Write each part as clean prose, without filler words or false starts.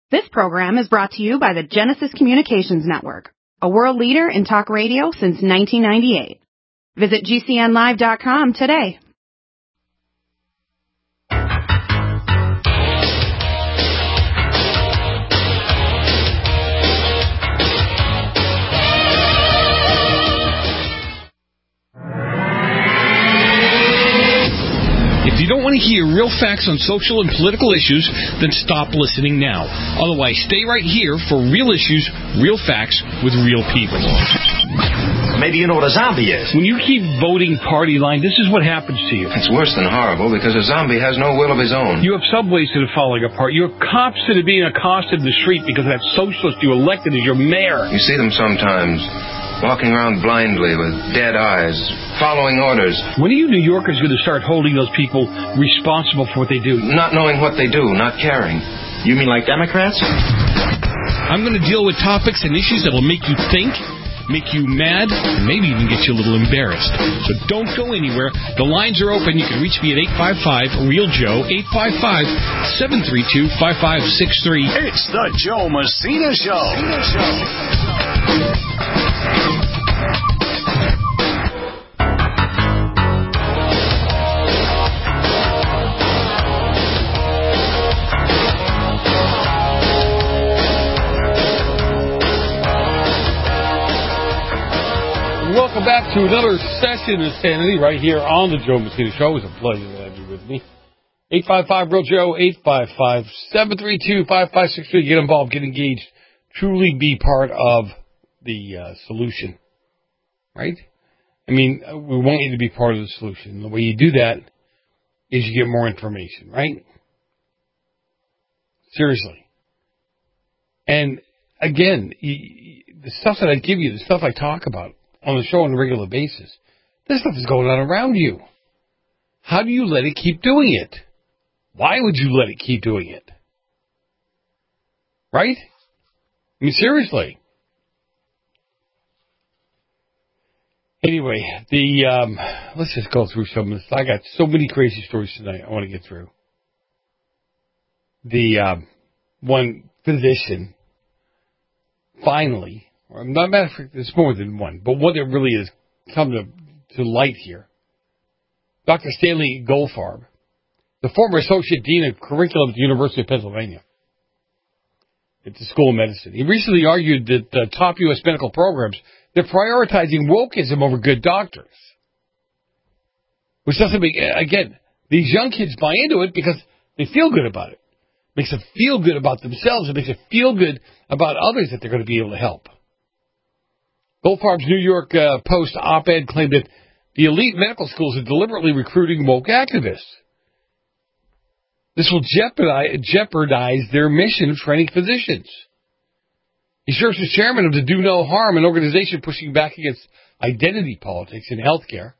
This program is brought to you by the Genesis Communications Network, a world leader in talk radio since 1998. Visit GCNlive.com today. If you don't want to hear real facts on social and political issues, then stop listening now. Otherwise, stay right here for real issues, real facts, with real people. Maybe you know what a zombie is. When you keep voting party line, this is what happens to you. It's worse than horrible because a zombie has no will of his own. You have subways that are falling apart. You have cops that are being accosted in the street because of that socialist you elected as your mayor. You see them sometimes, walking around blindly with dead eyes, following orders. When are you New Yorkers going to start holding those people responsible for what they do? Not knowing what they do, not caring. You mean like Democrats? I'm going to deal with topics and issues that will make you think, make you mad, and maybe even get you a little embarrassed. So don't go anywhere. The lines are open. You can reach me at 855-REAL-JOE, 855-732-5563. It's the Joe Messina Show. Welcome back to another session of Sanity right here on the Joe Messina Show. It's a pleasure to have you with me. 855-REAL-JOE, 855-732-5563. Get involved, get engaged, truly be part of the solution, right? I mean, we want you to be part of the solution. The way you do that is you get more information, right? Seriously. And again, the stuff that I give you, the stuff I talk about on the show on a regular basis, this stuff is going on around you. How do you let it keep doing it? Why would you let it keep doing it? Right? I mean, seriously. Anyway, let's just go through some of this. I got so many crazy stories tonight I want to get through. The one physician finally, or not matter of fact, it's more than one, but one that really has come to light here. Dr. Stanley Goldfarb, the former Associate Dean of Curriculum at the University of Pennsylvania, at the School of Medicine. He recently argued that the top U.S. medical programs, they're prioritizing wokeism over good doctors. Which doesn't make, again, these young kids buy into it because they feel good about it. It makes them feel good about themselves. It makes them feel good about others that they're going to be able to help. Goldfarb's New York Post op-ed claimed that the elite medical schools are deliberately recruiting woke activists. This will jeopardize their mission of training physicians. He serves as chairman of the Do No Harm, an organization pushing back against identity politics in healthcare.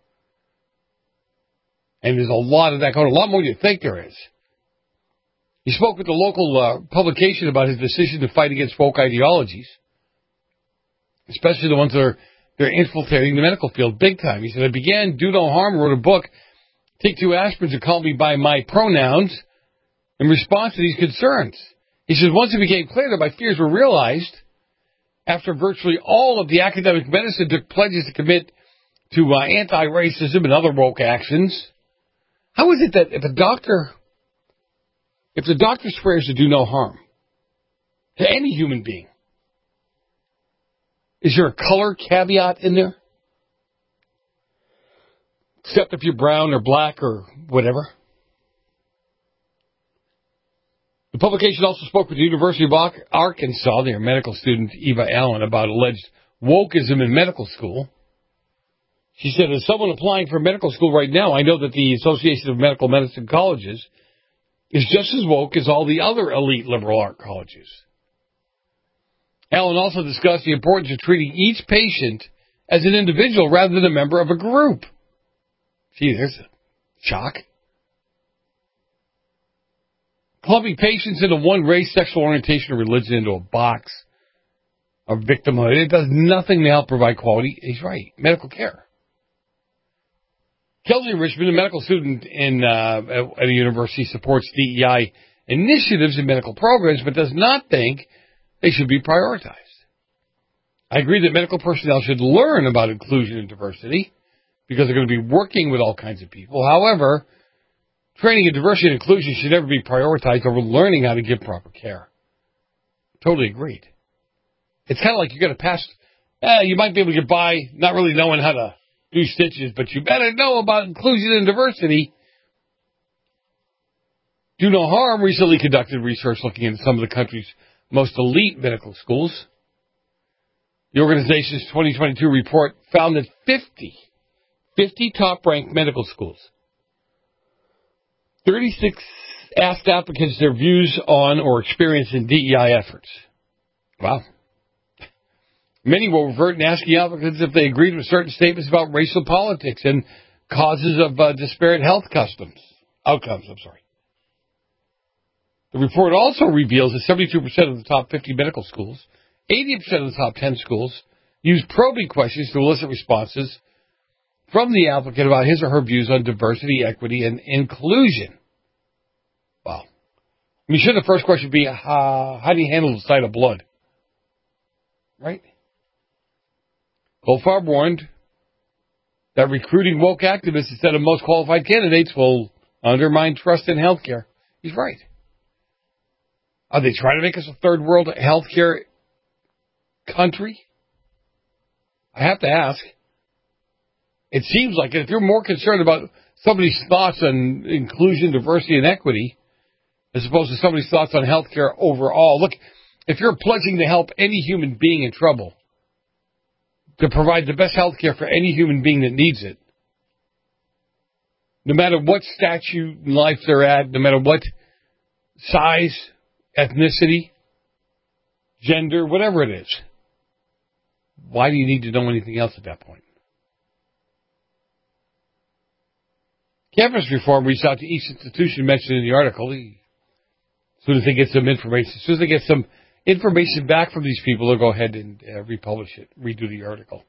And there's a lot of that going on, a lot more than you think there is. He spoke with the local publication about his decision to fight against woke ideologies, especially the ones that they're infiltrating the medical field big time. He said, I began Do No Harm, wrote a book, Take 2 Aspirins and Call Me By My Pronouns, in response to these concerns. He says, once it became clear that my fears were realized, after virtually all of the academic medicine took pledges to commit to anti-racism and other woke actions, how is it that if the doctor swears to do no harm to any human being, is there a color caveat in there? Except if you're brown or black or whatever. The publication also spoke with the University of Arkansas, their medical student Eva Allen, about alleged wokeism in medical school. She said, as someone applying for medical school right now, I know that the Association of Medical Medicine Colleges is just as woke as all the other elite liberal art colleges. Allen also discussed the importance of treating each patient as an individual rather than a member of a group. Gee, there's a shock. Clumping patients into one race, sexual orientation, or religion into a box of victimhood, it does nothing to help provide quality, he's right, medical care. Kelsey Richmond, a medical student at a university, supports DEI initiatives in medical programs, but does not think they should be prioritized. I agree that medical personnel should learn about inclusion and diversity because they're going to be working with all kinds of people. However, training in diversity and inclusion should never be prioritized over learning how to give proper care. Totally agreed. It's kind of like you're going to pass, you might be able to get by not really knowing how to do stitches, but you better know about inclusion and diversity. Do No Harm recently conducted research looking into some of the country's most elite medical schools. The organization's 2022 report found that 50 top-ranked medical schools, 36 asked applicants their views on or experience in DEI efforts. Wow. Many will revert in asking applicants if they agreed with certain statements about racial politics and causes of disparate health outcomes. The report also reveals that 72% of the top 50 medical schools, 80% of the top 10 schools, use probing questions to elicit responses from the applicant about his or her views on diversity, equity, and inclusion. Wow. I mean, shouldn't the first question be, how do you handle the sight of blood? Right? Goldfarb warned that recruiting woke activists instead of most qualified candidates will undermine trust in healthcare. He's right. Are they trying to make us a third world healthcare country? I have to ask. It seems like if you're more concerned about somebody's thoughts on inclusion, diversity, and equity, as opposed to somebody's thoughts on healthcare overall, look, if you're pledging to help any human being in trouble, to provide the best healthcare for any human being that needs it, no matter what statute in life they're at, no matter what size, ethnicity, gender, whatever it is, why do you need to know anything else at that point? Campus reform reached out to each institution mentioned in the article. As soon as they get some information back from these people, they'll go ahead and republish it, redo the article.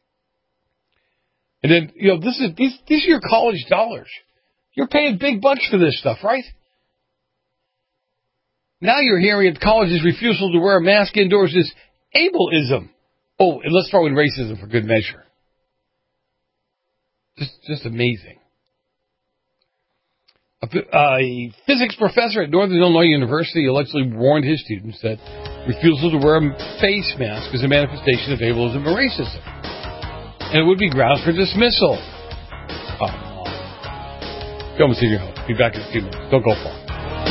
And then, these are your college dollars. You're paying big bucks for this stuff, right? Now you're hearing that colleges' refusal to wear a mask indoors is ableism. Oh, and let's throw in racism for good measure. Just amazing. A physics professor at Northern Illinois University allegedly warned his students that refusal to wear a face mask is a manifestation of ableism and racism, and it would be grounds for dismissal. Go and see your host. Be back in a few minutes. Don't go far.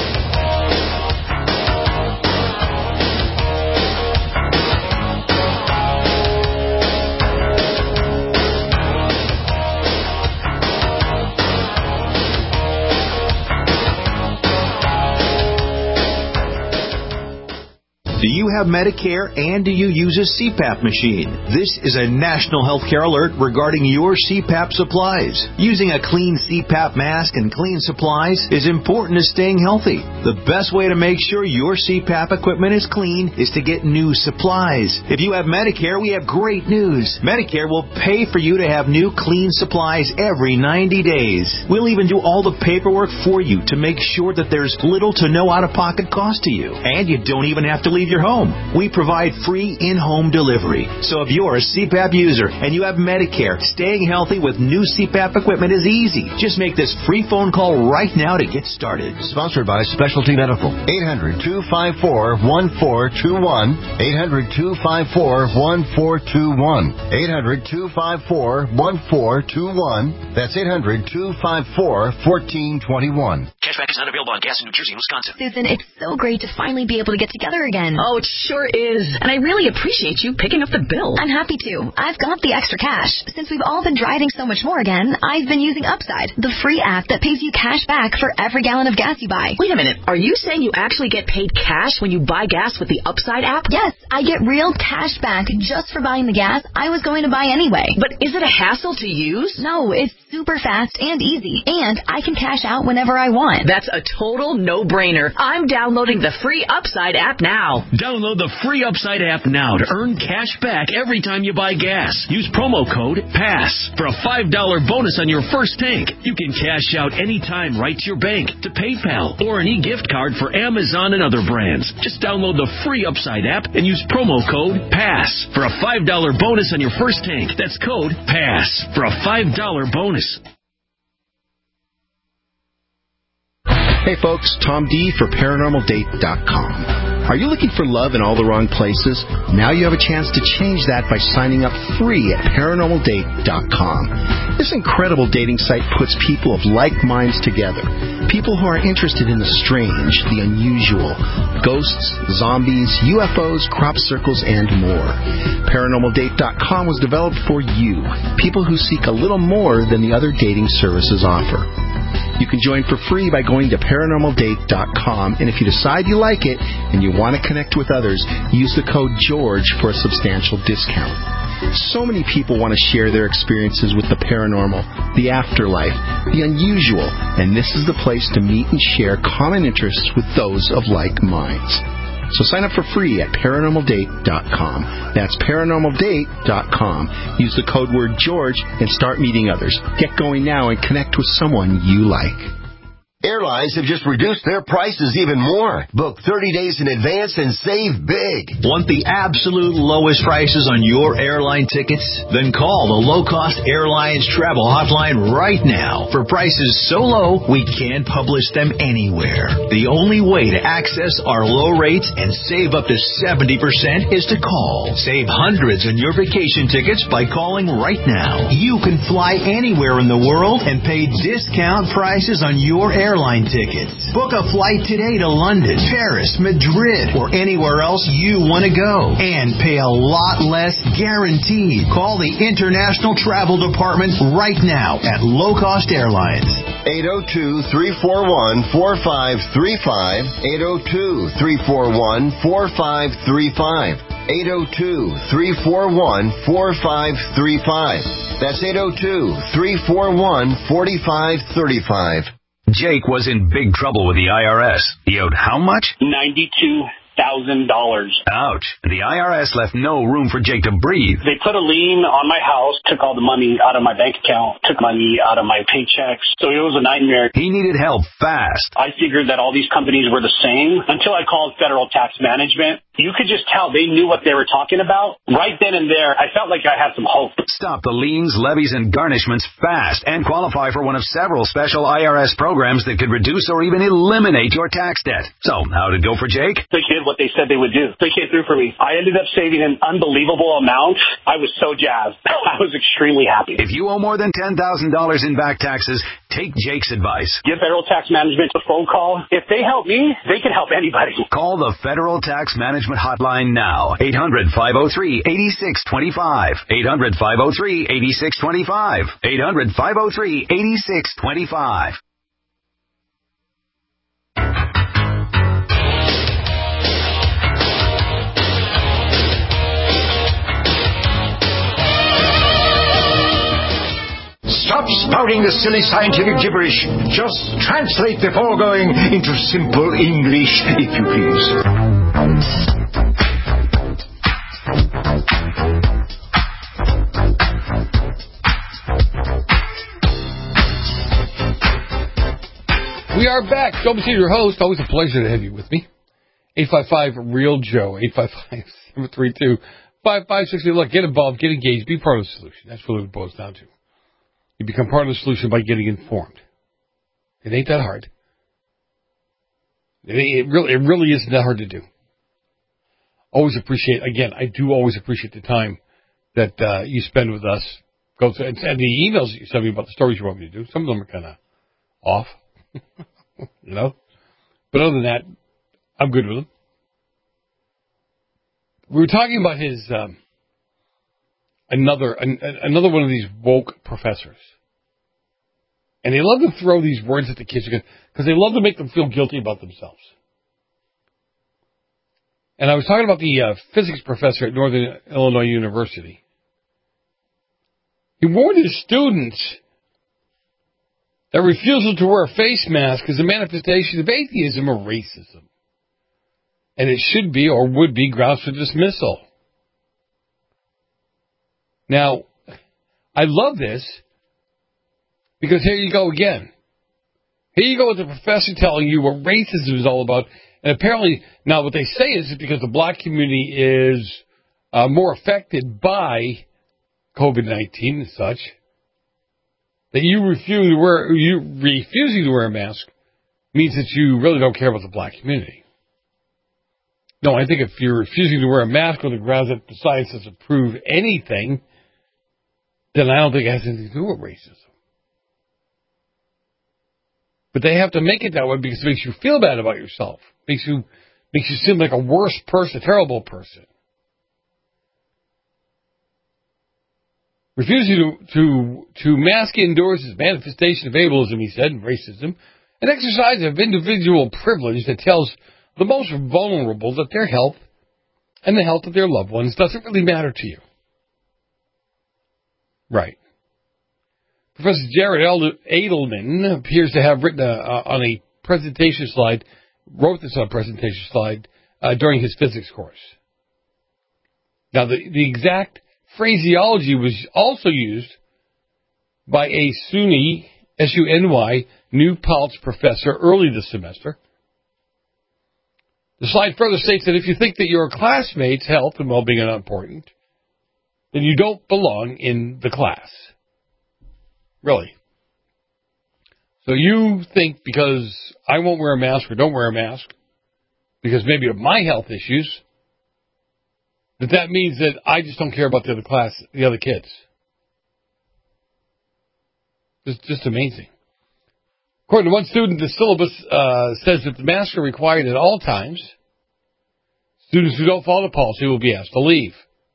Do you have Medicare and do you use a CPAP machine? This is a national healthcare alert regarding your CPAP supplies. Using a clean CPAP mask and clean supplies is important to staying healthy. The best way to make sure your CPAP equipment is clean is to get new supplies. If you have Medicare, we have great news. Medicare will pay for you to have new clean supplies every 90 days. We'll even do all the paperwork for you to make sure that there's little to no out-of-pocket cost to you. And you don't even have to leave your home. We provide free in-home delivery. So if you're a CPAP user and you have Medicare, staying healthy with new CPAP equipment is easy. Just make this free phone call right now to get started. Sponsored by Specialty Medical. 800-254-1421. 800-254-1421. 800-254-1421. That's 800-254-1421. Cashback is not available on gas in New Jersey and Wisconsin. Susan, it's so great to finally be able to get together again. Oh, it sure is. And I really appreciate you picking up the bill. I'm happy to. I've got the extra cash. Since we've all been driving so much more again, I've been using Upside, the free app that pays you cash back for every gallon of gas you buy. Wait a minute. Are you saying you actually get paid cash when you buy gas with the Upside app? Yes, I get real cash back just for buying the gas I was going to buy anyway. But is it a hassle to use? No, it's super fast and easy, and I can cash out whenever I want. bet. That's a total no-brainer. I'm downloading the free Upside app now. Download the free Upside app now to earn cash back every time you buy gas. Use promo code PASS for a $5 bonus on your first tank. You can cash out anytime right to your bank, to PayPal, or an e-gift card for Amazon and other brands. Just download the free Upside app and use promo code PASS for a $5 bonus on your first tank. That's code PASS for a $5 bonus. Hey folks, Tom D for ParanormalDate.com. Are you looking for love in all the wrong places? Now you have a chance to change that by signing up free at ParanormalDate.com. This incredible dating site puts people of like minds together. People who are interested in the strange, the unusual, ghosts, zombies, UFOs, crop circles, and more. ParanormalDate.com was developed for you, people who seek a little more than the other dating services offer. You can join for free by going to ParanormalDate.com, and if you decide you like it and you want to connect with others, use the code GEORGE for a substantial discount. So many people want to share their experiences with the paranormal, the afterlife, the unusual, and this is the place to meet and share common interests with those of like minds. So sign up for free at ParanormalDate.com. That's ParanormalDate.com. Use the code word George and start meeting others. Get going now and connect with someone you like. Airlines have just reduced their prices even more. Book 30 days in advance and save big. Want the absolute lowest prices on your airline tickets? Then call the Low Cost Airlines Travel Hotline right now. For prices so low, we can't publish them anywhere. The only way to access our low rates and save up to 70% is to call. Save hundreds on your vacation tickets by calling right now. You can fly anywhere in the world and pay discount prices on your airline tickets. Book a flight today to London, Paris, Madrid, or anywhere else you want to go. And pay a lot less guaranteed. Call the International Travel Department right now at Low Cost Airlines. 802-341-4535. 802-341-4535. 802-341-4535. That's 802-341-4535. Jake was in big trouble with the IRS. He owed how much? $92,000. Ouch. The IRS left no room for Jake to breathe. They put a lien on my house, took all the money out of my bank account, took money out of my paychecks. So it was a nightmare. He needed help fast. I figured that all these companies were the same until I called Federal Tax Management. You could just tell they knew what they were talking about. Right then and there, I felt like I had some hope. Stop the liens, levies, and garnishments fast and qualify for one of several special IRS programs that could reduce or even eliminate your tax debt. So, how did it go for Jake? They did what they said they would do. They came through for me. I ended up saving an unbelievable amount. I was so jazzed. I was extremely happy. If you owe more than $10,000 in back taxes, take Jake's advice. Give Federal Tax Management a phone call. If they help me, they can help anybody. Call the Federal Tax Management hotline now. 800-503-8625. 800-503-8625. 800-503-8625. Stop spouting the silly scientific gibberish. Just translate the foregoing into simple English, if you please. We are back. Joe Messina, your host. Always a pleasure to have you with me. 855-REAL-JOE. 855-732-5560. Look, get involved, get engaged, be part of the solution. That's what it boils down to. You become part of the solution by getting informed. It ain't that hard. It really isn't that hard to do. Always appreciate, again, I do always appreciate the time that you spend with us. Go through, and the emails that you send me about the stories you want me to do. Some of them are kind of off, you know. But other than that, I'm good with them. We were talking about his another one of these woke professors. And they love to throw these words at the kids because they love to make them feel guilty about themselves. And I was talking about the physics professor at Northern Illinois University. He warned his students that refusal to wear a face mask is a manifestation of atheism or racism. And it should be or would be grounds for dismissal. Now, I love this because here you go again. Here you go with the professor telling you what racism is all about. And apparently, now what they say is because the black community is more affected by COVID-19 and such, that you refusing to wear a mask means that you really don't care about the black community. No, I think if you're refusing to wear a mask on the grounds that the science doesn't prove anything, then I don't think it has anything to do with racism. But they have to make it that way because it makes you feel bad about yourself. Makes you seem like a worse person, a terrible person. Refusing to mask indoors is a manifestation of ableism, he said, and racism, an exercise of individual privilege that tells the most vulnerable that their health and the health of their loved ones doesn't really matter to you. Right. Professor Jared Edelman appears to have written on a presentation slide, wrote this on a presentation slide during his physics course. Now, the exact phraseology was also used by a SUNY, S-U-N-Y, New Paltz professor early this semester. The slide further states that if you think that your classmates' health and well-being are not important, then you don't belong in the class. Really. So you think because I won't wear a mask or don't wear a mask, because maybe of my health issues, that means that I just don't care about the other kids. It's just amazing. According to one student, the syllabus says that the masks are required at all times. Students who don't follow the policy will be asked to leave.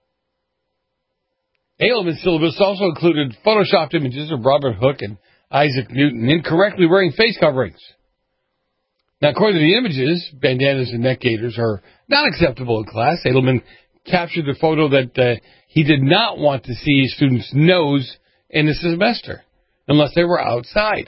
Edelman's syllabus also included photoshopped images of Robert Hooke and Isaac Newton incorrectly wearing face coverings. Now, according to the images, bandanas and neck gaiters are not acceptable in class. Edelman captured the photo that he did not want to see students' nose in the semester unless they were outside.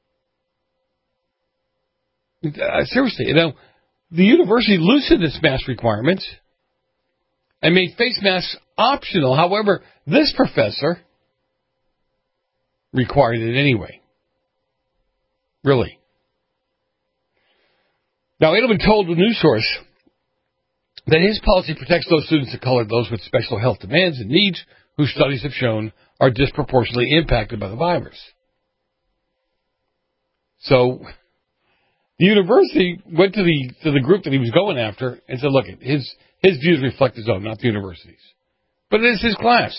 Seriously, the university loosened its mask requirements and made face masks optional. However, this professor required it anyway. Really. Now, Edelman told the news source that his policy protects those students of color, those with special health demands and needs, whose studies have shown are disproportionately impacted by the virus. So, the university went to the group that he was going after and said, look, his views reflect his own, not the university's. But it is his class.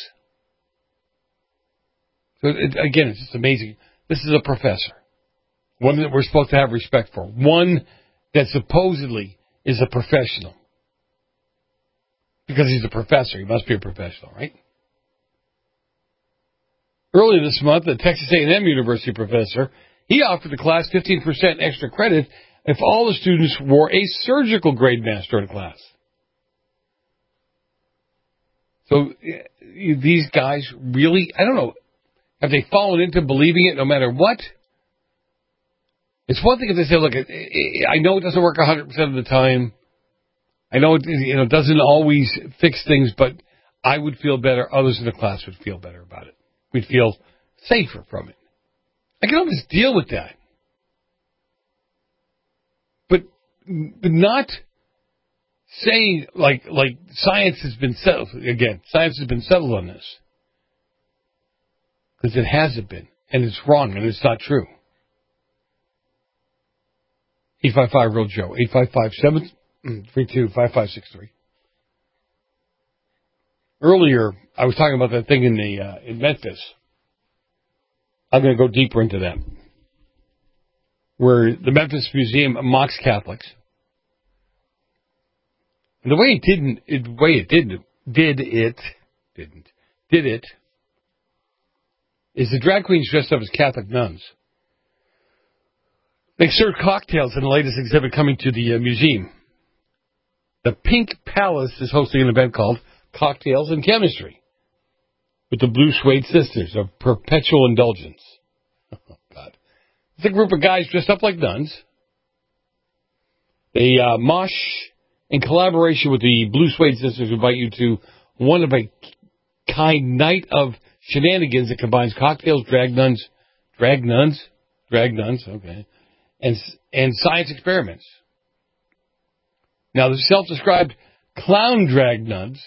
So, again, it's just amazing. This is a professor. One that we're supposed to have respect for. One that supposedly is a professional. Because he's a professor. He must be a professional, right? Earlier this month, a Texas A&M University professor, he offered the class 15% extra credit if all the students wore a surgical grade mask during class. So these guys really, I don't know, have they fallen into believing it no matter what? It's one thing if they say, look, I know it doesn't work 100% of the time. I know it doesn't always fix things, but I would feel better. Others in the class would feel better about it. We'd feel safer from it. I can always deal with that. But not saying like science has been settled. Again, science has been settled on this. Because it hasn't been. And it's wrong and it's not true. 855-REAL-JOE. 855-732-5563. Earlier, I was talking about that thing in Memphis. I'm going to go deeper into that. Where the Memphis Museum mocks Catholics. And the way it did it is the drag queens dressed up as Catholic nuns. They served cocktails in the latest exhibit coming to the museum. The Pink Palace is hosting an event called Cocktails and Chemistry with the Blue Suede Sisters of Perpetual Indulgence. Oh, God. It's a group of guys dressed up like nuns. They mosh in collaboration with the Blue Suede Sisters invite you to one of a kind night of shenanigans that combines cocktails, drag nuns, okay, and science experiments. Now, the self-described clown drag nuns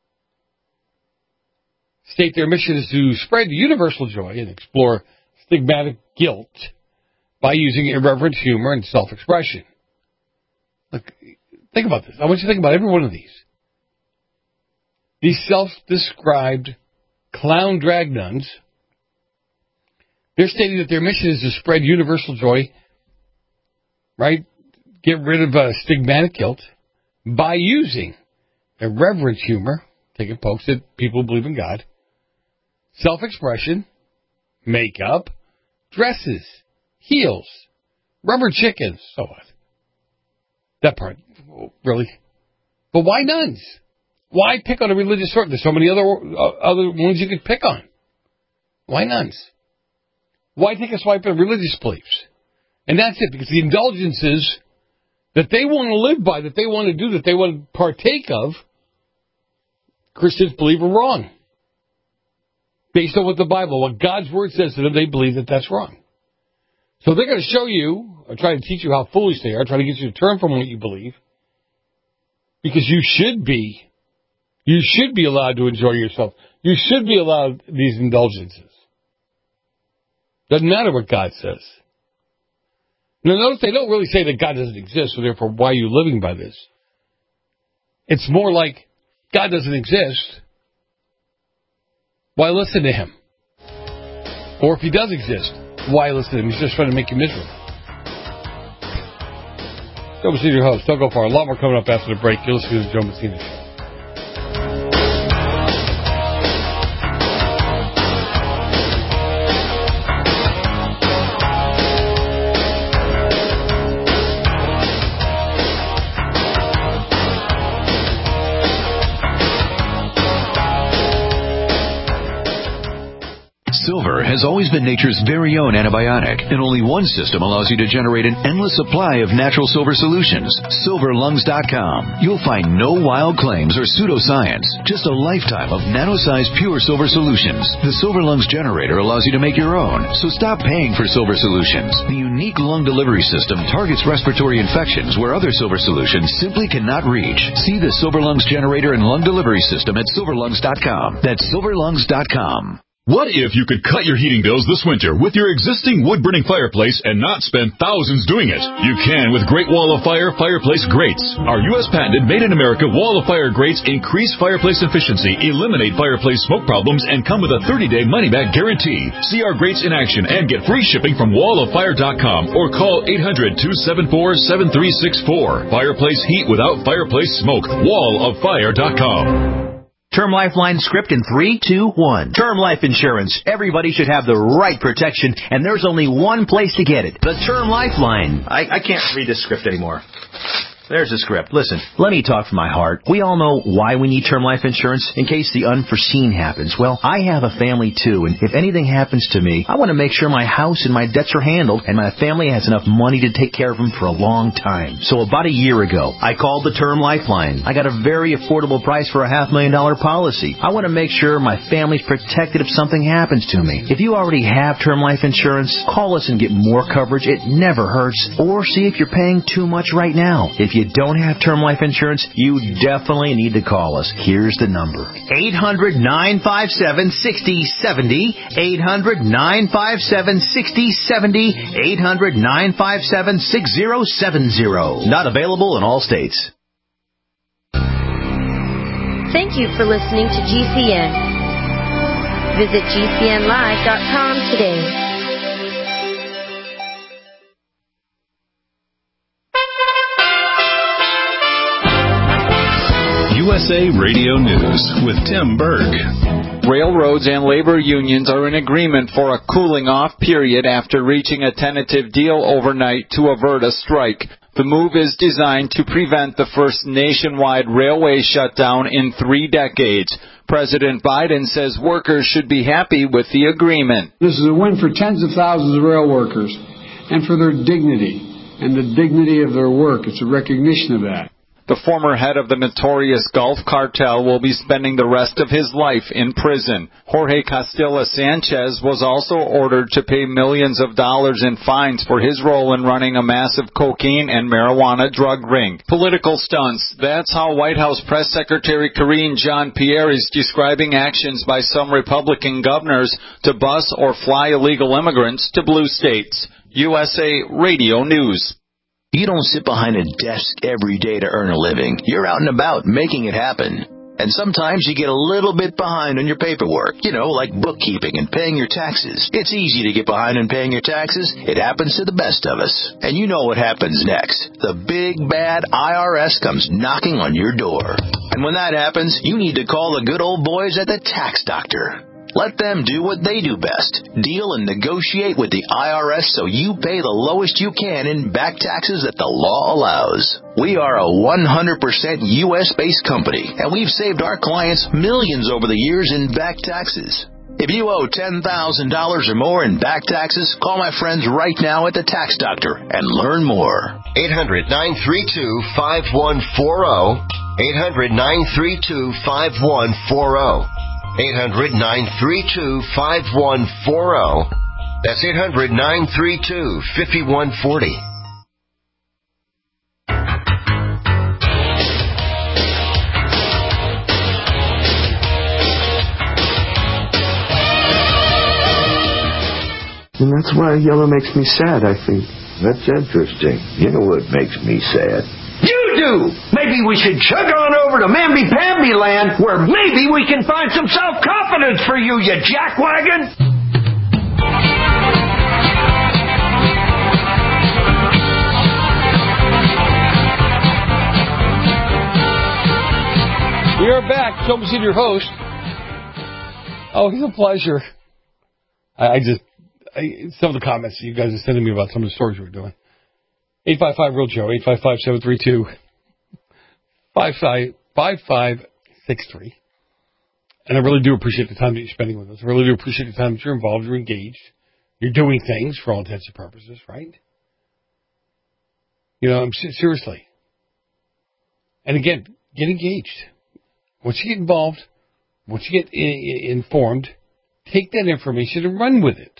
state their mission is to spread universal joy and explore stigmatic guilt by using irreverent humor and self-expression. Look, think about this. I want you to think about every one of these. These self-described clown drag nuns, they're stating that their mission is to spread universal joy, right? Get rid of stigmatic guilt by using irreverent humor, taking pokes at people who believe in God, self-expression, makeup, dresses, heels, rubber chickens, so what? That part, really? But why nuns? Why pick on a religious sort? There's so many other ones you could pick on. Why nuns? Why take a swipe at religious beliefs? And that's it, because the indulgences that they want to live by, that they want to do, that they want to partake of, Christians believe are wrong. Based on what the Bible, what God's Word says to them, they believe that that's wrong. So they're going to show you, or try to teach you how foolish they are, try to get you to turn from what you believe, because you should be allowed to enjoy yourself. You should be allowed these indulgences. Doesn't matter what God says. Now, notice they don't really say that God doesn't exist, so therefore, why are you living by this? It's more like, God doesn't exist. Why listen to him? Or if he does exist, why listen to him? He's just trying to make you miserable. Joe Messina, your host. Don't go far. A lot more coming up after the break. You're listening to the Joe Messina Show. Silver has always been nature's very own antibiotic, and only one system allows you to generate an endless supply of natural silver solutions. SilverLungs.com. You'll find no wild claims or pseudoscience, just a lifetime of nano-sized pure silver solutions. The Silver Lungs generator allows you to make your own, so stop paying for silver solutions. The unique lung delivery system targets respiratory infections where other silver solutions simply cannot reach. See the Silver Lungs generator and lung delivery system at SilverLungs.com. That's SilverLungs.com. What if you could cut your heating bills this winter with your existing wood-burning fireplace and not spend thousands doing it? You can with Great Wall of Fire fireplace grates. Our U.S. patented Made in America Wall of Fire grates increase fireplace efficiency, eliminate fireplace smoke problems, and come with a 30-day money-back guarantee. See our grates in action and get free shipping from walloffire.com or call 800-274-7364. Fireplace heat without fireplace smoke. walloffire.com. Term Lifeline script in 3, 2, 1. Term life insurance. Everybody should have the right protection, and there's only one place to get it. The Term Lifeline. I can't read this script anymore. There's the script. Listen, let me talk from my heart. We all know why we need term life insurance, in case the unforeseen happens. Well, I have a family too, and if anything happens to me, I want to make sure my house and my debts are handled, and my family has enough money to take care of them for a long time. So about a year ago, I called the Term Lifeline. I got a very affordable price for a $500,000 policy. I want to make sure my family's protected if something happens to me. If you already have term life insurance, call us and get more coverage. It never hurts. Or see if you're paying too much right now. If you don't have term life insurance, you definitely need to call us. Here's the number. 800-957-6070. 800-957-6070. 800-957-6070. Not available in all states. Thank you for listening to GCN. Visit GCNlive.com today. USA Radio News with Tim Berg. Railroads and labor unions are in agreement for a cooling-off period after reaching a tentative deal overnight to avert a strike. The move is designed to prevent the first nationwide railway shutdown in 3 decades. President Biden says workers should be happy with the agreement. This is a win for tens of thousands of rail workers. and for their dignity and the dignity of their work. It's a recognition of that. The former head of the notorious Gulf Cartel will be spending the rest of his life in prison. Jorge Castilla Sanchez was also ordered to pay millions of dollars in fines for his role in running a massive cocaine and marijuana drug ring. Political stunts. That's how White House Press Secretary Karine Jean-Pierre is describing actions by some Republican governors to bus or fly illegal immigrants to blue states. USA Radio News. You don't sit behind a desk every day to earn a living. You're out and about making it happen. And sometimes you get a little bit behind on your paperwork, like bookkeeping and paying your taxes. It's easy to get behind on paying your taxes. It happens to the best of us. And you know what happens next. The big, bad IRS comes knocking on your door. And when that happens, you need to call the good old boys at the Tax Doctor. Let them do what they do best. Deal and negotiate with the IRS so you pay the lowest you can in back taxes that the law allows. We are a 100% U.S.-based company, and we've saved our clients millions over the years in back taxes. If you owe $10,000 or more in back taxes, call my friends right now at the Tax Doctor and learn more. 800-932-5140. 800-932-5140. 800-932-5140. That's 800-932-5140. And that's why yellow makes me sad, I think. That's interesting. You know what makes me sad? You do! Maybe we should chug on over to Mamby-Pamby land, where maybe we can find some self-confidence for you, you jackwagon! We are back. Joe Messina, your host. Oh, it's a pleasure. Some of the comments you guys are sending me about some of the stories we're doing. 855-REAL-JOE, 855-732-5563. And I really do appreciate the time that you're spending with us. I really do appreciate the time that you're involved, you're engaged. You're doing things for all intents and purposes, right? Seriously. And again, get engaged. Once you get involved, once you get informed, take that information and run with it.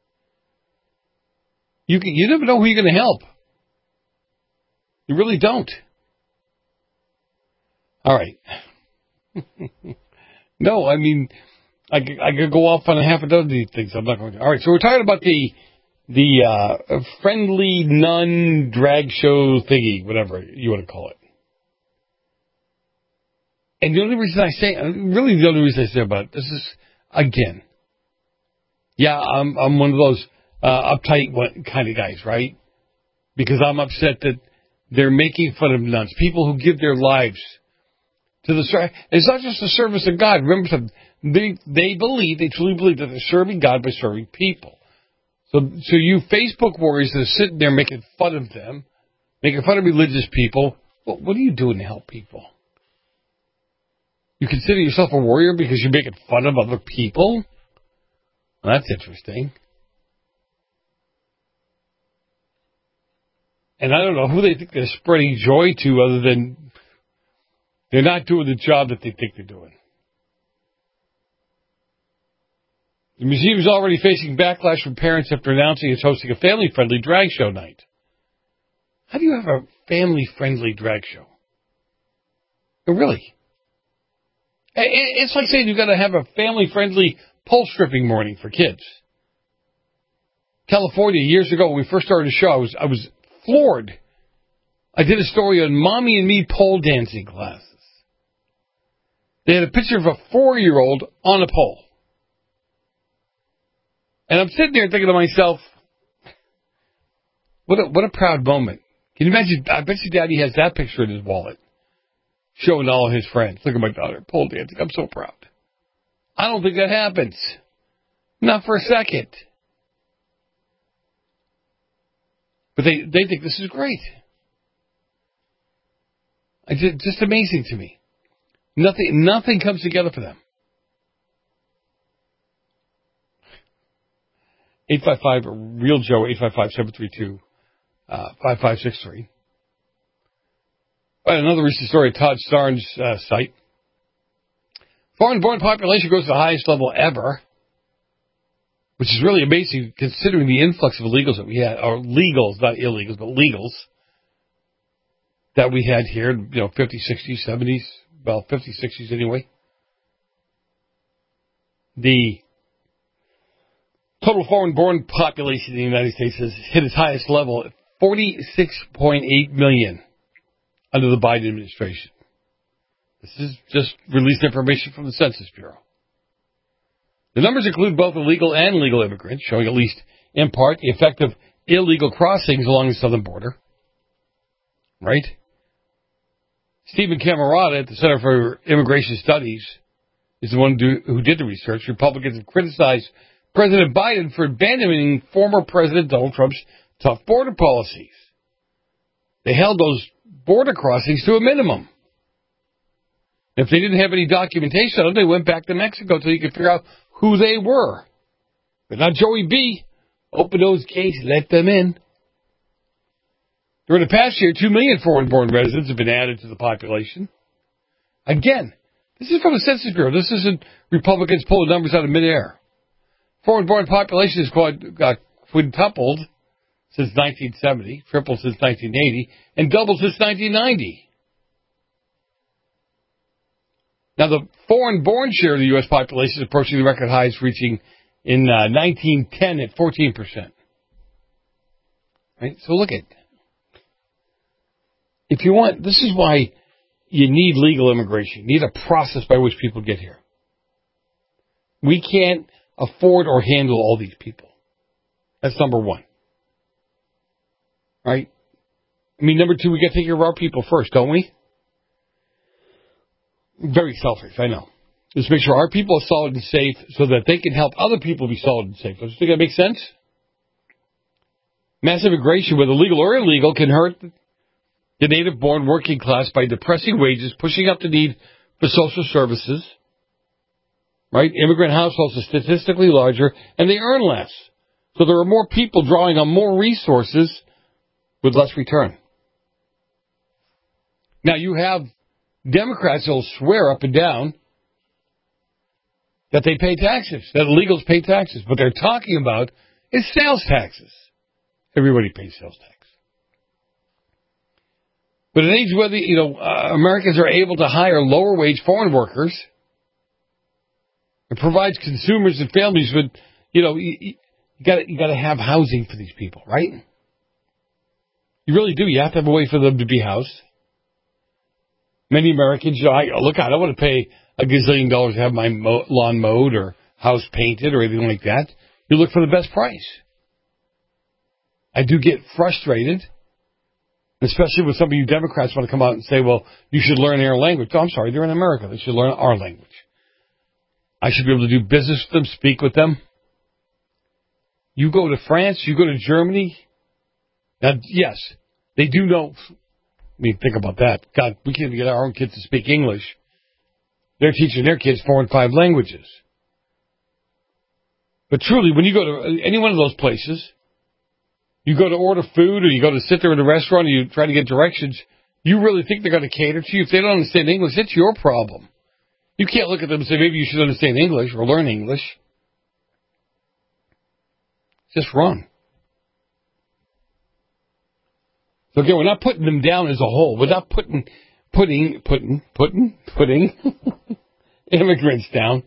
You never know who you're going to help. You really don't. All right. No, I mean, I could go off on a half a dozen of these things. I'm not going to. All right, so we're talking about the friendly nun drag show thingy, whatever you want to call it. And the only reason I say about it, this is, again, I'm one of those uptight kind of guys, right? Because I'm upset that they're making fun of nuns, people who give their lives to the service. It's not just the service of God. Remember something. They truly believe that they're serving God by serving people. So you Facebook warriors that are sitting there making fun of them, making fun of religious people, what are you doing to help people? You consider yourself a warrior because you're making fun of other people? Well, that's interesting. And I don't know who they think they're spreading joy to other than they're not doing the job that they think they're doing. The museum is already facing backlash from parents after announcing it's hosting a family-friendly drag show night. How do you have a family-friendly drag show? Really? It's like saying you've got to have a family-friendly pole stripping morning for kids. California, years ago, when we first started the show, I was floored. I did a story on Mommy and Me pole dancing classes. They had a picture of a 4-year-old on a pole. And I'm sitting there thinking to myself, what a proud moment. Can you imagine? I bet you Daddy has that picture in his wallet, showing to all his friends. Look at my daughter pole dancing. I'm so proud. I don't think that happens. Not for a second. But they think this is great. It's just amazing to me. Nothing comes together for them. 855-REAL-JOE, 855-732-5563. Another recent story at Todd Starnes' site. Foreign-born population goes to the highest level ever, which is really amazing considering the influx of illegals that we had, or legals, not illegals, but legals that we had here, 50s, 60s, 70s, well, 50s, 60s anyway. The total foreign-born population in the United States has hit its highest level at 46.8 million under the Biden administration. This is just released information from the Census Bureau. The numbers include both illegal and legal immigrants, showing at least in part the effect of illegal crossings along the southern border. Right? Stephen Camarata at the Center for Immigration Studies is the one who did the research. Republicans have criticized President Biden for abandoning former President Donald Trump's tough border policies. They held those border crossings to a minimum. If they didn't have any documentation on them, they went back to Mexico until you could figure out who they were. But not Joey B. Open those gates, let them in. During the past year, 2 million foreign-born residents have been added to the population. Again, this is from the Census Bureau. This isn't Republicans pulling numbers out of midair. Foreign-born population has quintupled since 1970, tripled since 1980, and doubled since 1990. Now, the foreign-born share of the U.S. population is approaching the record highs, reaching in 1910 at 14%. Right? So look at, if you want, this is why you need legal immigration. You need a process by which people get here. We can't afford or handle all these people. That's number one. Right? I mean, number two, we got to take care of our people first, don't we? Very selfish, I know. Just make sure our people are solid and safe so that they can help other people be solid and safe. Don't you think that makes sense? Massive immigration, whether legal or illegal, can hurt the native-born working class by depressing wages, pushing up the need for social services. Right? Immigrant households are statistically larger, and they earn less. So there are more people drawing on more resources with less return. Now, you have Democrats will swear up and down that they pay taxes, that illegals pay taxes. What they're talking about is sales taxes. Everybody pays sales tax. But in an age where Americans are able to hire lower-wage foreign workers, it provides consumers and families with, you got to have housing for these people, right? You really do. You have to have a way for them to be housed. Many Americans, I don't want to pay $1 gazillion to have my lawn mowed or house painted or anything like that. You look for the best price. I do get frustrated, especially with some of you Democrats want to come out and say, well, you should learn their language. Oh, I'm sorry, they're in America. They should learn our language. I should be able to do business with them, speak with them. You go to France, you go to Germany. Now, yes, they do know. I mean, think about that. God, we can't even get our own kids to speak English. They're teaching their kids 4 and 5 languages. But truly, when you go to any one of those places, you go to order food or you go to sit there in a restaurant and you try to get directions, you really think they're going to cater to you. If they don't understand English, it's your problem. You can't look at them and say, maybe you should understand English or learn English. It's just wrong. So again, we're not putting them down as a whole. We're not putting immigrants down.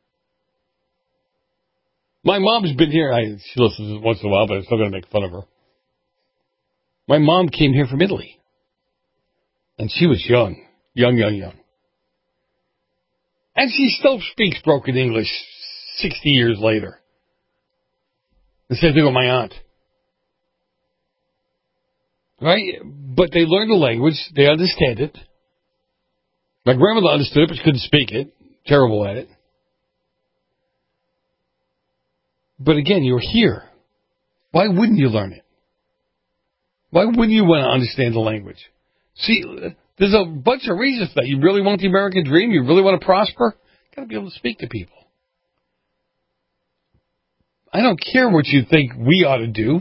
My mom's been here. She listens once in a while, but I'm still going to make fun of her. My mom came here from Italy. And she was young. And she still speaks broken English 60 years later. The same thing with my aunt. Right? But they learn the language. They understand it. My grandmother understood it, but she couldn't speak it. Terrible at it. But again, you're here. Why wouldn't you learn it? Why wouldn't you want to understand the language? See, there's a bunch of reasons for that. You really want the American dream? You really want to prosper? You've got to be able to speak to people. I don't care what you think we ought to do.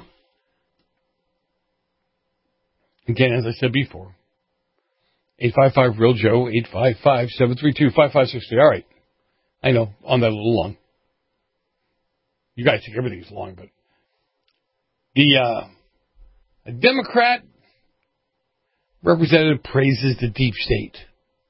Again, as I said before, 855-REAL-JOE, 855-732-5563. All right. I know, on that a little long. You guys think everything's long, but a Democrat representative praises the deep state.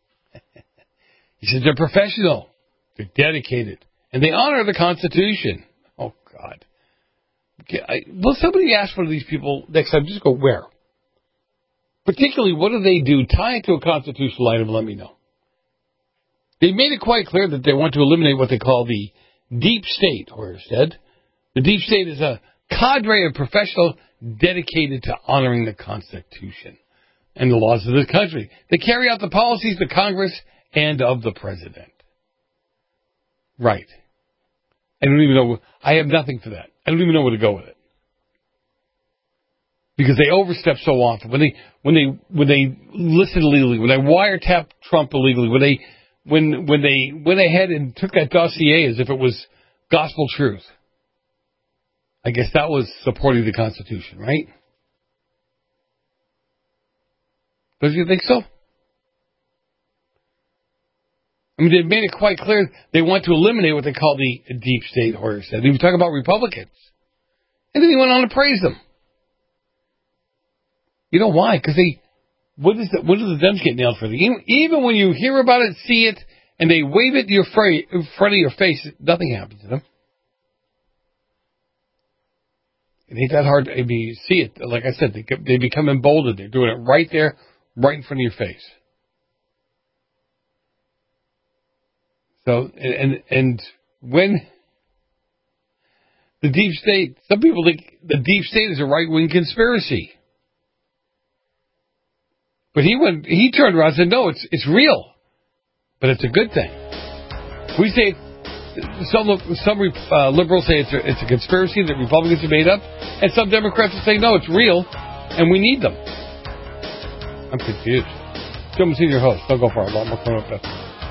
He says they're professional, they're dedicated, and they honor the Constitution. Oh, God. Okay, will somebody ask one of these people next time, just go, where? Particularly, what do they do? Tie it to a constitutional item and let me know. They made it quite clear that they want to eliminate what they call the deep state, Hoyer said. The deep state is a cadre of professionals dedicated to honoring the Constitution and the laws of this country. They carry out the policies of Congress and of the President. Right. I don't even know. I have nothing for that. I don't even know where to go with it. Because they overstep so often. When they listen illegally, when they wiretap Trump illegally, when they went ahead and took that dossier as if it was gospel truth. I guess that was supporting the Constitution, right? Don't you think so? I mean, they've made it quite clear they want to eliminate what they call the deep state, Hoyer said. He was talking about Republicans. And then he went on to praise them. You know why? Because what do the Dems get nailed for? Even when you hear about it, see it, and they wave it in front of your face, nothing happens to them. It ain't that hard. I mean, you see it. Like I said, they become emboldened. They're doing it right there, right in front of your face. So, and when the deep state, some people think the deep state is a right-wing conspiracy. But he turned around and said, no, it's real. But it's a good thing. We say, some liberals say it's a conspiracy that Republicans have made up, and some Democrats will say, no, it's real, and we need them. I'm confused. Joe Messina, your host. Don't go far. A lot more coming up after.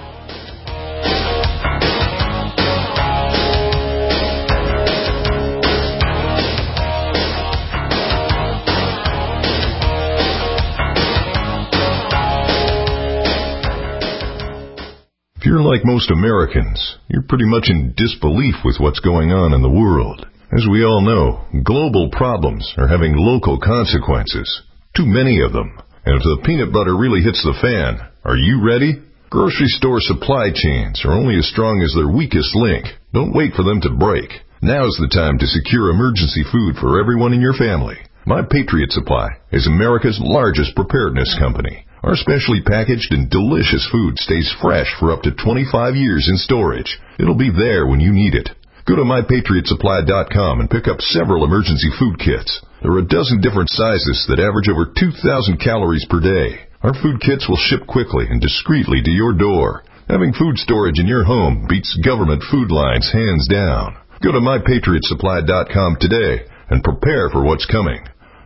If you're like most Americans, you're pretty much in disbelief with what's going on in the world. As we all know, global problems are having local consequences. Too many of them. And if the peanut butter really hits the fan, are you ready? Grocery store supply chains are only as strong as their weakest link. Don't wait for them to break. Now's the time to secure emergency food for everyone in your family. My Patriot Supply is America's largest preparedness company. Our specially packaged and delicious food stays fresh for up to 25 years in storage. It'll be there when you need it. Go to MyPatriotSupply.com and pick up several emergency food kits. There are a dozen different sizes that average over 2,000 calories per day. Our food kits will ship quickly and discreetly to your door. Having food storage in your home beats government food lines hands down. Go to MyPatriotSupply.com today and prepare for what's coming.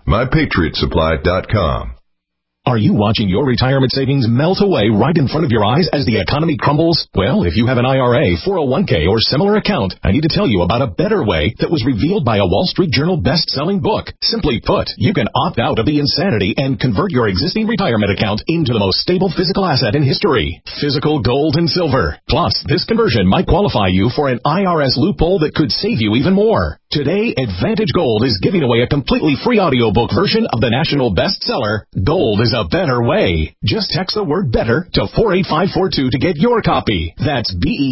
MyPatriotSupply.com. Are you watching your retirement savings melt away right in front of your eyes as the economy crumbles? Well, if you have an IRA, 401k, or similar account, I need to tell you about a better way that was revealed by a Wall Street Journal best-selling book. Simply put, you can opt out of the insanity and convert your existing retirement account into the most stable physical asset in history, physical gold and silver. Plus, this conversion might qualify you for an IRS loophole that could save you even more. Today, Advantage Gold is giving away a completely free audiobook version of the national bestseller, Gold is a Better Way. Just text the word BETTER to 48542 to get your copy. That's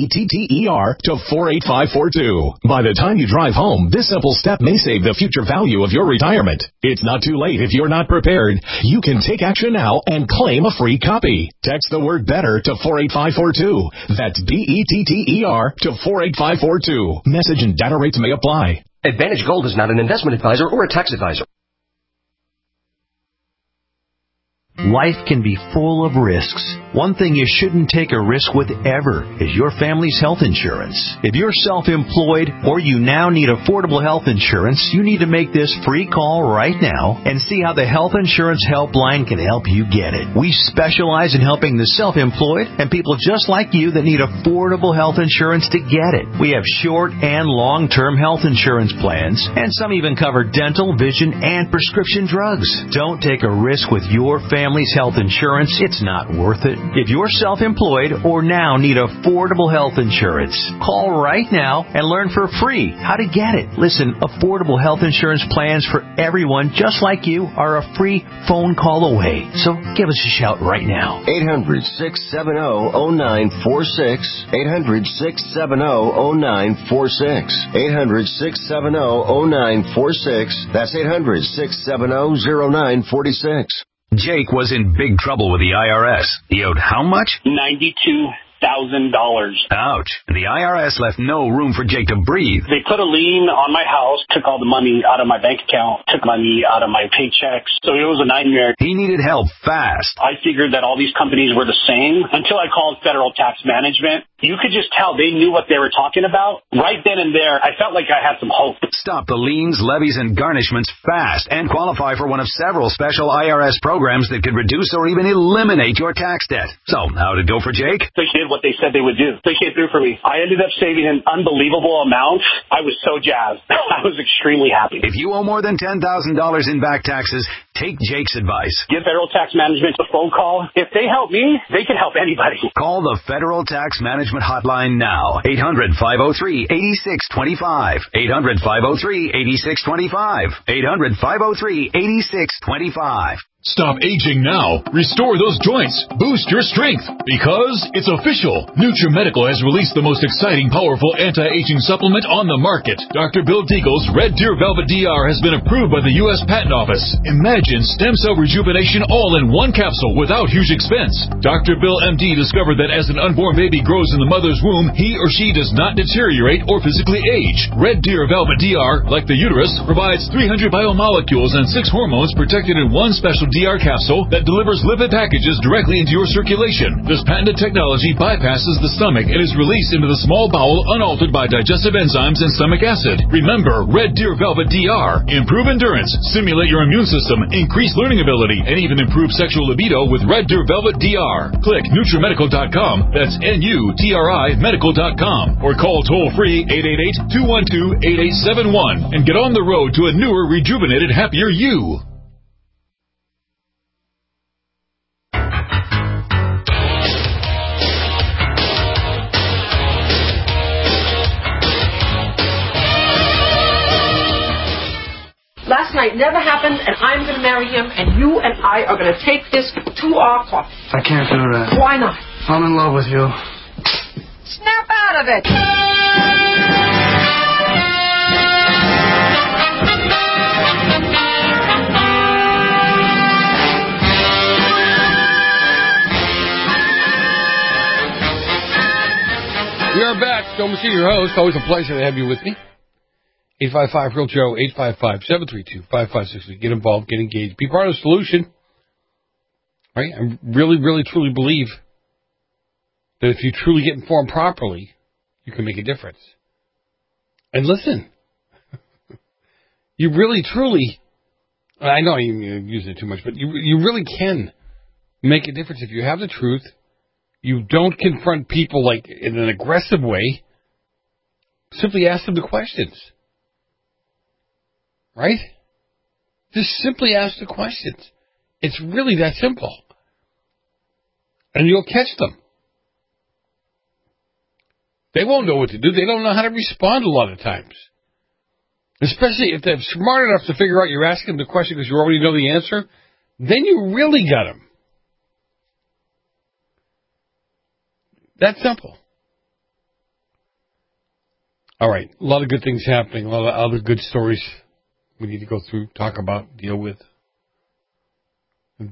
BETTER to 48542. By the time you drive home, this simple step may save the future value of your retirement. It's not too late if you're not prepared. You can take action now and claim a free copy. Text the word BETTER to 48542. That's BETTER to 48542. Message and data rates may apply. Advantage Gold is not an investment advisor or a tax advisor. Life can be full of risks. One thing you shouldn't take a risk with ever is your family's health insurance. If you're self-employed or you now need affordable health insurance, you need to make this free call right now and see how the Health Insurance Helpline can help you get it. We specialize in helping the self-employed and people just like you that need affordable health insurance to get it. We have short and long-term health insurance plans, and some even cover dental, vision, and prescription drugs. Don't take a risk with your family's health insurance. It's not worth it. If you're self-employed or now need affordable health insurance, call right now and learn for free how to get it. Listen, affordable health insurance plans for everyone just like you are a free phone call away. So give us a shout right now. 800-670-0946. 800-670-0946. 800-670-0946. That's 800-670-0946. Jake was in big trouble with the IRS. He owed how much? $92,000. Ouch. The IRS left no room for Jake to breathe. They put a lien on my house, took all the money out of my bank account, took money out of my paychecks. So it was a nightmare. He needed help fast. I figured that all these companies were the same until I called Federal Tax Management. You could just tell they knew what they were talking about. Right then and there, I felt like I had some hope. Stop the liens, levies, and garnishments fast and qualify for one of several special IRS programs that could reduce or even eliminate your tax debt. So, how did it go for Jake? They did what they said they would do. They came through for me. I ended up saving an unbelievable amount. I was so jazzed. I was extremely happy. If you owe more than $10,000 in back taxes, take Jake's advice. Give Federal Tax Management a phone call. If they help me, they can help anybody. Call the Federal Tax Management Hotline now. 800-503-8625. 800-503-8625. 800-503-8625. Stop aging now. Restore those joints. Boost your strength. Because it's official. NutriMedical has released the most exciting, powerful anti-aging supplement on the market. Dr. Bill Deagle's Red Deer Velvet DR has been approved by the U.S. Patent Office. Imagine stem cell rejuvenation all in one capsule without huge expense. Dr. Bill MD discovered that as an unborn baby grows in the mother's womb, he or she does not deteriorate or physically age. Red Deer Velvet DR, like the uterus, provides 300 biomolecules and 6 hormones protected in one special DR capsule that delivers lipid packages directly into your circulation. This patented technology bypasses the stomach and is released into the small bowel unaltered by digestive enzymes and stomach acid. Remember, Red Deer Velvet DR. Improve endurance, stimulate your immune system, increase learning ability, and even improve sexual libido with Red Deer Velvet DR. Click NutriMedical.com, that's NUTRI Medical.com, or call toll-free 888-212-8871 and get on the road to a newer, rejuvenated, happier you. Last night never happened, and I'm going to marry him, and you and I are going to take this to our coffin. I can't do that. Why not? I'm in love with you. Snap out of it! We are back. Joe Messina, your host. Always a pleasure to have you with me. 855-REAL-JOE, 855-732-5563. Get involved, get engaged. Be part of the solution. Right? I really, really, truly believe that if you truly get informed properly, you can make a difference. And listen, you really, truly, I know I'm using it too much, but you really can make a difference if you have the truth. You don't confront people like in an aggressive way. Simply ask them the questions. Right? Just simply ask the questions. It's really that simple. And you'll catch them. They won't know what to do. They don't know how to respond a lot of times. Especially if they're smart enough to figure out you're asking the question because you already know the answer. Then you really got them. That simple. All right. A lot of good things happening. A lot of other good stories we need to go through, talk about, deal with. I'm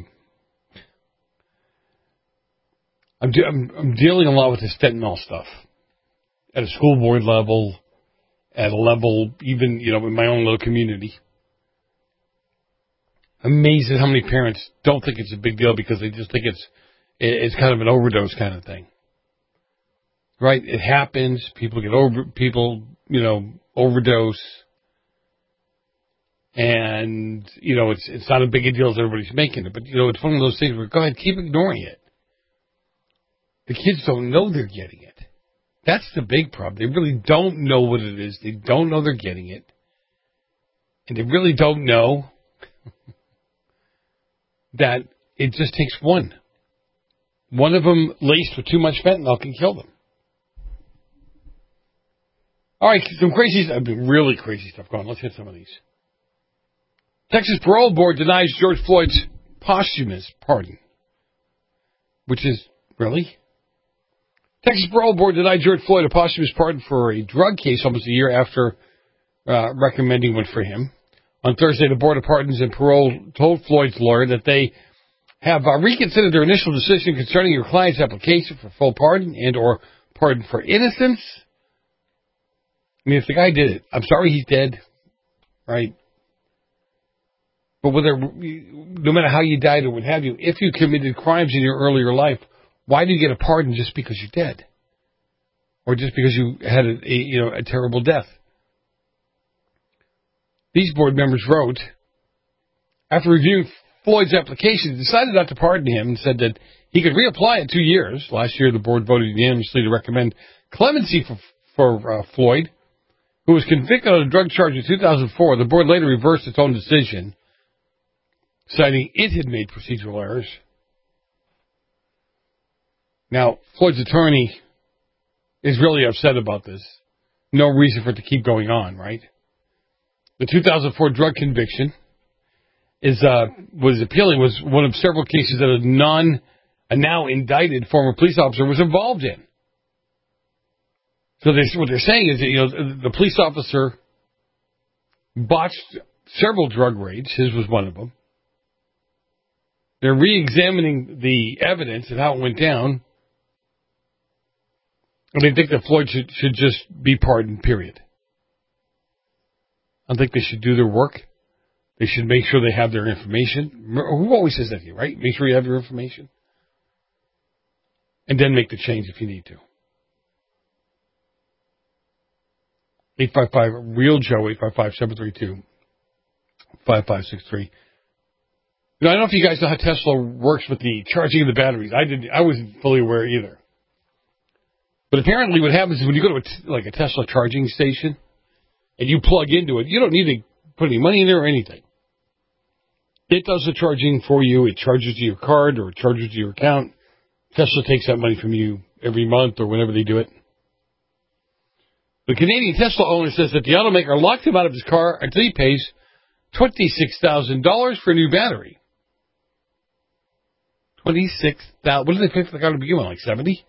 dealing a lot with this fentanyl stuff at a school board level, at a level even, in my own little community. Amazed at how many parents don't think it's a big deal because they just think it's kind of an overdose kind of thing. Right? It happens. People overdose. And, it's not a big a deal as everybody's making it. But, it's one of those things where, go ahead, keep ignoring it. The kids don't know they're getting it. That's the big problem. They really don't know what it is. They don't know they're getting it. And they really don't know that it just takes one. One of them laced with too much fentanyl can kill them. All right, some really crazy stuff going on. Let's hit some of these. Texas Parole Board denies George Floyd's posthumous pardon. Which is, really? Texas Parole Board denied George Floyd a posthumous pardon for a drug case almost a year after recommending one for him. On Thursday, the Board of Pardons and Parole told Floyd's lawyer that they have reconsidered their initial decision concerning your client's application for full pardon and or pardon for innocence. I mean, if the guy did it, I'm sorry he's dead, right? But no matter how you died or what have you, if you committed crimes in your earlier life, why do you get a pardon just because you're dead? Or just because you had a terrible death? These board members wrote, after reviewing Floyd's application, they decided not to pardon him and said that he could reapply in 2 years. Last year, the board voted unanimously to recommend clemency for Floyd, who was convicted on a drug charge in 2004. The board later reversed its own decision, citing it had made procedural errors. Now, Floyd's attorney is really upset about this. No reason for it to keep going on, right? The 2004 drug conviction was one of several cases that a now indicted former police officer was involved in. So what they're saying is that, the police officer botched several drug raids. His was one of them. They're re-examining the evidence and how it went down. And they think that Floyd should just be pardoned, period. I think they should do their work. They should make sure they have their information. Who always says that to you, right? Make sure you have your information. And then make the change if you need to. 855-REAL-JOE, 855-732-5563. I don't know if you guys know how Tesla works with the charging of the batteries. I wasn't fully aware either. But apparently what happens is when you go to a Tesla charging station and you plug into it, you don't need to put any money in there or anything. It does the charging for you. It charges to your card or it charges to your account. Tesla takes that money from you every month or whenever they do it. The Canadian Tesla owner says that the automaker locked him out of his car until he pays $26,000 for a new battery. $26,000. What did they pay for the car to begin with? Like $70,000?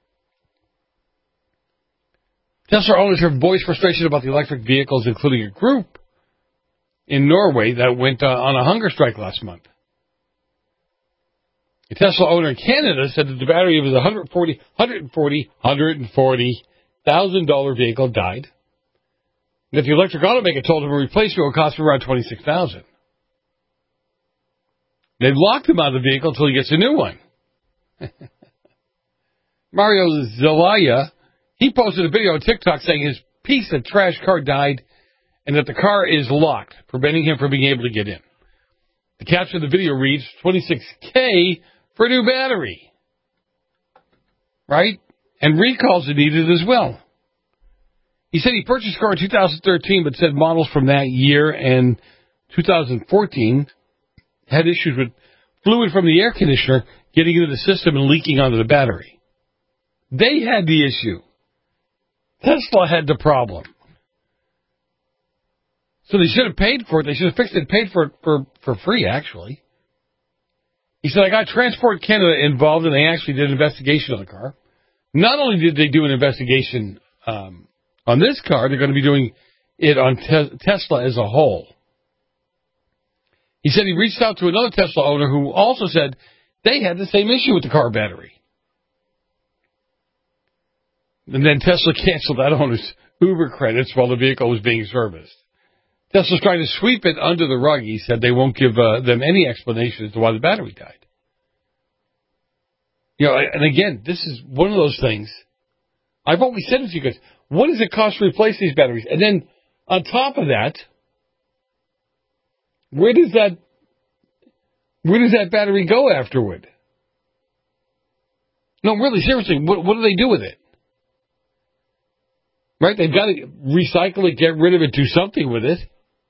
Tesla owners have voiced frustration about the electric vehicles, including a group in Norway that went on a hunger strike last month. A Tesla owner in Canada said that the battery of his $140,000 vehicle died. And that the electric automaker told him a replacement would cost him around $26,000. They've locked him out of the vehicle until he gets a new one. Mario Zelaya, he posted a video on TikTok saying his piece of trash car died and that the car is locked, preventing him from being able to get in. The caption of the video reads, $26K for a new battery. Right? And recalls are needed as well. He said he purchased a car in 2013, but said models from that year and 2014 had issues with fluid from the air conditioner getting into the system and leaking onto the battery. They had the issue. Tesla had the problem. So they should have paid for it. They should have fixed it and paid for it for free, actually. He said, I got Transport Canada involved, and they actually did an investigation on the car. Not only did they do an investigation on this car, they're going to be doing it on Tesla as a whole. He said he reached out to another Tesla owner who also said they had the same issue with the car battery. And then Tesla canceled that owner's Uber credits while the vehicle was being serviced. Tesla's trying to sweep it under the rug. He said they won't give them any explanation as to why the battery died. You know, and again, this is one of those things. I've always said it to you guys. What does it cost to replace these batteries? And then on top of that, where does that battery go afterward? No, really, seriously, what do they do with it? Right? They've got to recycle it, get rid of it, do something with it.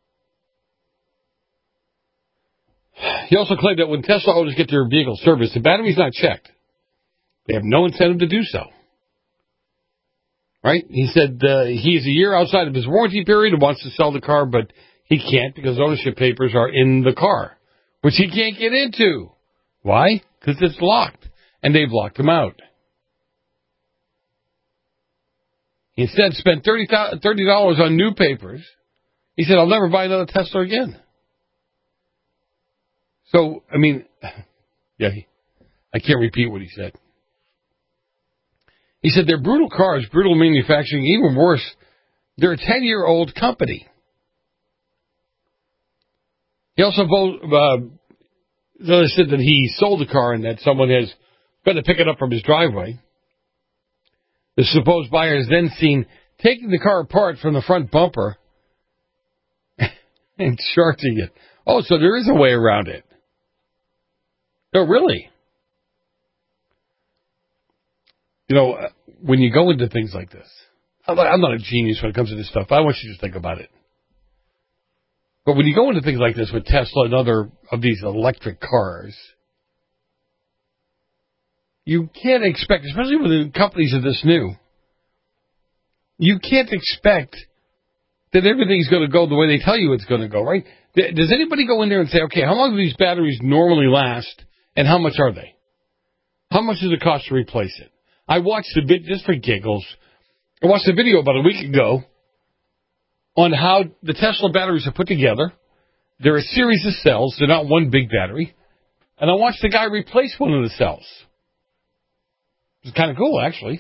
He also claimed that when Tesla owners get their vehicle serviced, the battery's not checked. They have no incentive to do so. Right? He said he is a year outside of his warranty period and wants to sell the car, but he can't because ownership papers are in the car, which he can't get into. Why? Because it's locked, and they've locked him out. He instead spent $30 on new papers. He said, I'll never buy another Tesla again. So, I mean, yeah, I can't repeat what he said. He said they're brutal cars, brutal manufacturing, even worse, they're a 10-year-old company. He also said that he sold the car and that someone has got to pick it up from his driveway. The supposed buyer is then seen taking the car apart from the front bumper and charging it. Oh, so there is a way around it. No, really. You know, when you go into things like this, I'm not a genius when it comes to this stuff. I want you to think about it. But when you go into things like this with Tesla and other of these electric cars, you can't expect, especially when the companies are this new, you can't expect that everything's going to go the way they tell you it's going to go, right? Does anybody go in there and say, okay, how long do these batteries normally last, and how much are they? How much does it cost to replace it? I watched the video, just for giggles, I watched a video about a week ago on how the Tesla batteries are put together. They're a series of cells. They're not one big battery. And I watched the guy replace one of the cells. It was kind of cool, actually.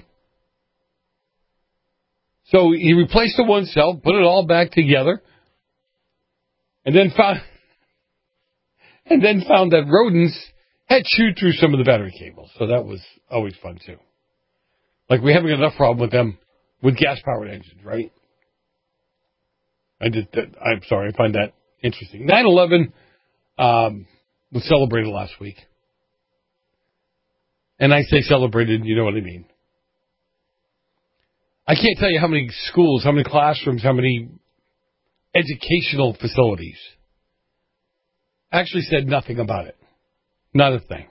So he replaced the one cell, put it all back together, and then found that rodents had chewed through some of the battery cables. So that was always fun, too. Like, we're having enough problem with them with gas-powered engines, right? I'm sorry, I find that interesting. 9/11 was celebrated last week. And I say celebrated, you know what I mean. I can't tell you how many schools, how many classrooms, how many educational facilities actually said nothing about it. Not a thing.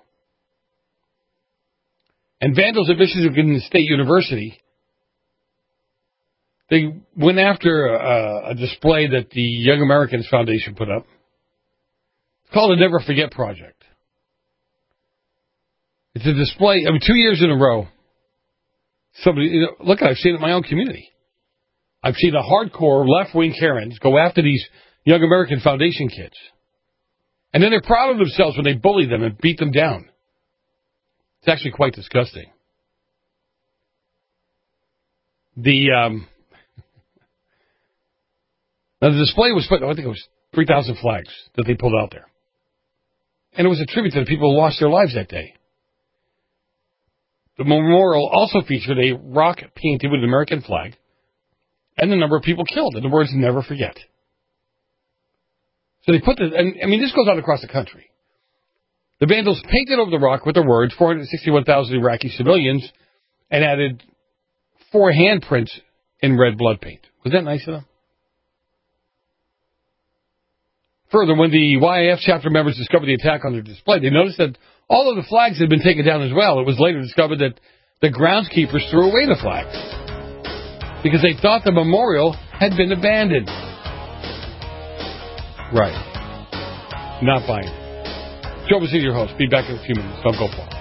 And vandals at Michigan State University, they went after a display that the Young Americans Foundation put up. It's called the Never Forget Project. It's a display, 2 years in a row. Somebody, look, I've seen it in my own community. I've seen the hardcore left-wing Karens go after these Young American Foundation kids. And then they're proud of themselves when they bully them and beat them down. It's actually quite disgusting. Now the display was put, I think it was 3,000 flags that they pulled out there. And it was a tribute to the people who lost their lives that day. The memorial also featured a rock painted with an American flag and the number of people killed, and the words "never forget." So they put this, and this goes on across the country. The vandals painted over the rock with the words 461,000 Iraqi civilians and added 4 handprints in red blood paint. Was that nice of them? Further, when the YAF chapter members discovered the attack on their display, they noticed that all of the flags had been taken down as well. It was later discovered that the groundskeepers threw away the flags because they thought the memorial had been abandoned. Right. Not buying. Joe Basile, your host. Be back in a few minutes. Don't go far.